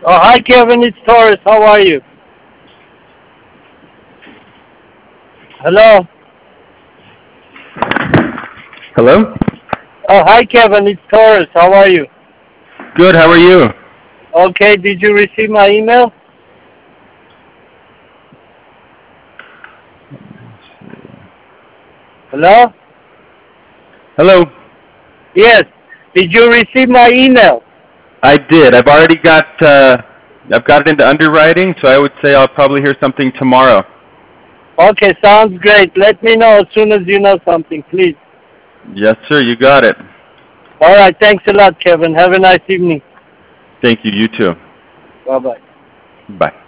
Oh, hi, Kevin. It's Taurus. How are you? Hello. Hello? Oh, hi, Kevin. It's Taurus. How are you? Good, how are you? Okay. Did you receive my email? Hello. Hello? Yes. Did you receive my email? I did. I've got it into underwriting, so I would say I'll probably hear something tomorrow. Okay. Sounds great. Let me know as soon as you know something, please. Yes, sir, you got it. All right. Thanks a lot, Kevin. Have a nice evening. Thank you, you too. Bye-bye. Bye.